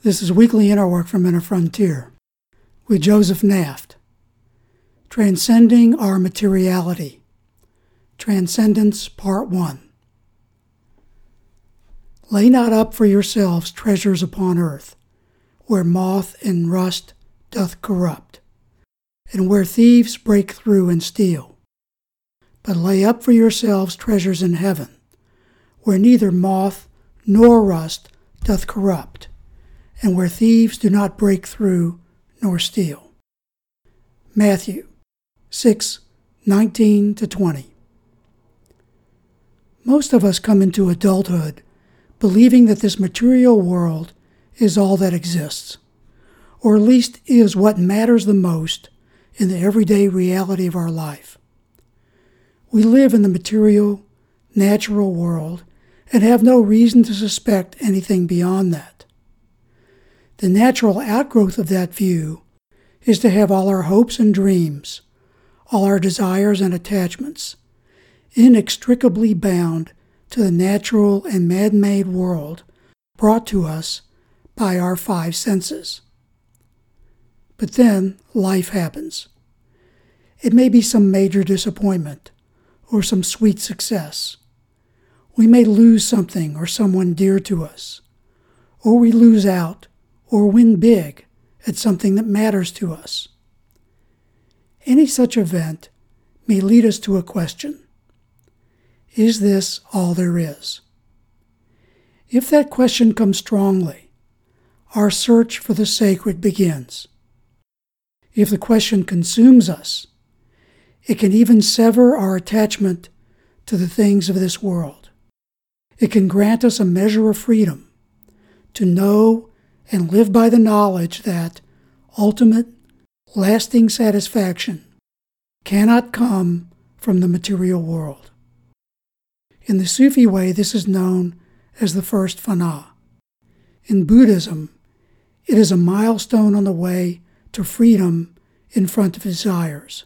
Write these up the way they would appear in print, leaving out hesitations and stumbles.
This is Weekly Inner Work from Inner Frontier with Joseph Naft. Transcending Our Materiality. Transcendence, Part 1. Lay not up for yourselves treasures upon earth, where moth and rust doth corrupt, and where thieves break through and steal. But lay up for yourselves treasures in heaven, where neither moth nor rust doth corrupt, and where thieves do not break through nor steal. Matthew 6:19-20. Most of us come into adulthood believing that this material world is all that exists, or at least is what matters the most in the everyday reality of our life. We live in the material, natural world and have no reason to suspect anything beyond that. The natural outgrowth of that view is to have all our hopes and dreams, all our desires and attachments, inextricably bound to the natural and man-made world brought to us by our five senses. But then life happens. It may be some major disappointment or some sweet success. We may lose something or someone dear to us, or we lose out or win big at something that matters to us. Any such event may lead us to a question. Is this all there is? If that question comes strongly, our search for the sacred begins. If the question consumes us, it can even sever our attachment to the things of this world. It can grant us a measure of freedom to know and live by the knowledge that ultimate, lasting satisfaction cannot come from the material world. In the Sufi way, this is known as the first fana. In Buddhism, it is a milestone on the way to freedom in front of desires.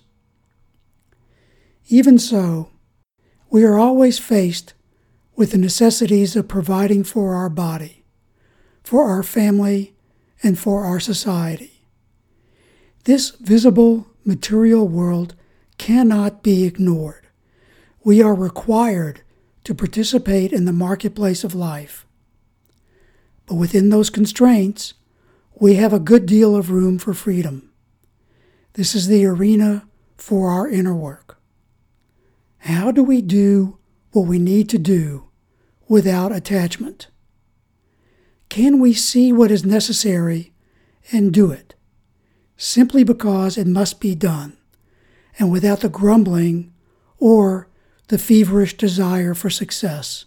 Even so, we are always faced with the necessities of providing for our body, for our family, and for our society. This visible material world cannot be ignored. We are required to participate in the marketplace of life. But within those constraints, we have a good deal of room for freedom. This is the arena for our inner work. How do we do what we need to do without attachment? Can we see what is necessary and do it, simply because it must be done, and without the grumbling or the feverish desire for success?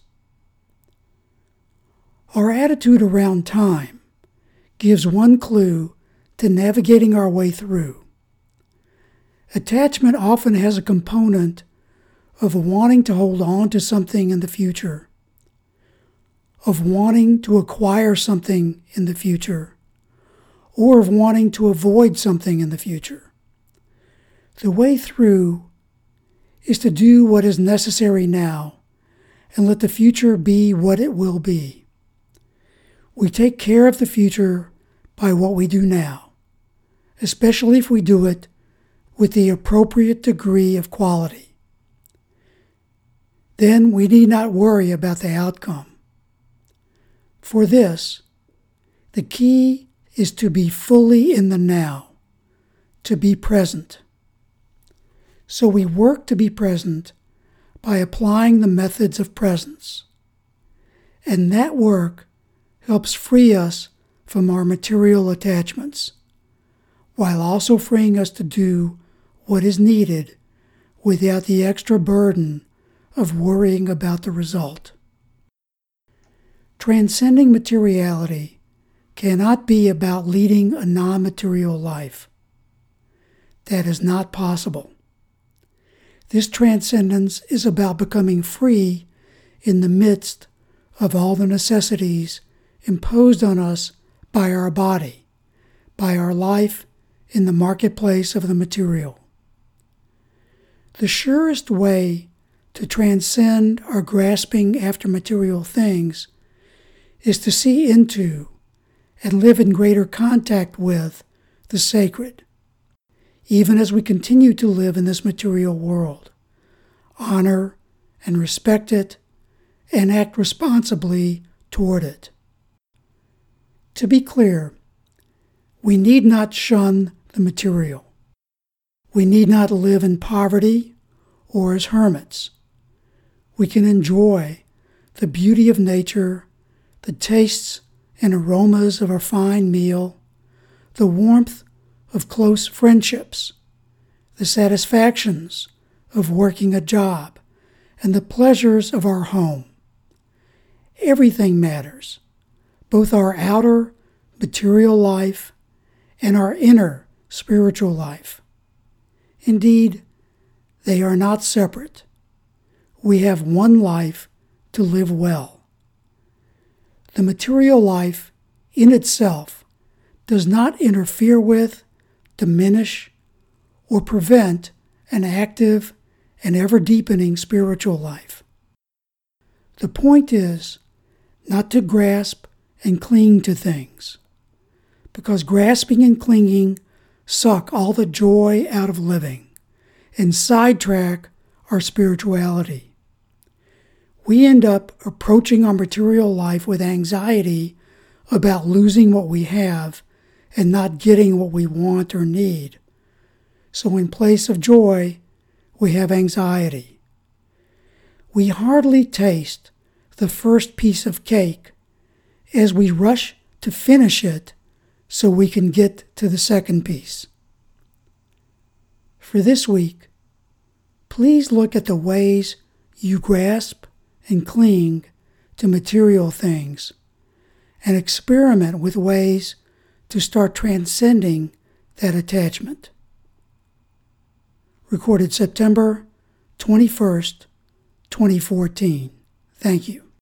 Our attitude around time gives one clue to navigating our way through. Attachment often has a component of wanting to hold on to something in the future, of wanting to acquire something in the future, or of wanting to avoid something in the future. The way through is to do what is necessary now and let the future be what it will be. We take care of the future by what we do now, especially if we do it with the appropriate degree of quality. Then we need not worry about the outcome. For this, the key is to be fully in the now, to be present. So we work to be present by applying the methods of presence. And that work helps free us from our material attachments, while also freeing us to do what is needed without the extra burden of worrying about the result. Transcending materiality cannot be about leading a non-material life. That is not possible. This transcendence is about becoming free in the midst of all the necessities imposed on us by our body, by our life in the marketplace of the material. The surest way to transcend our grasping after material things is to see into and live in greater contact with the sacred, even as we continue to live in this material world, honor and respect it, and act responsibly toward it. To be clear, we need not shun the material. We need not live in poverty or as hermits. We can enjoy the beauty of nature, the tastes and aromas of a fine meal, the warmth of close friendships, the satisfactions of working a job, and the pleasures of our home. Everything matters, both our outer material life and our inner spiritual life. Indeed, they are not separate. We have one life to live well. The material life in itself does not interfere with, diminish, or prevent an active and ever-deepening spiritual life. The point is not to grasp and cling to things, because grasping and clinging suck all the joy out of living and sidetrack our spirituality. We end up approaching our material life with anxiety about losing what we have and not getting what we want or need. So in place of joy, we have anxiety. We hardly taste the first piece of cake as we rush to finish it so we can get to the second piece. For this week, please look at the ways you grasp and cling to material things and experiment with ways to start transcending that attachment. Recorded September 21st, 2014. Thank you.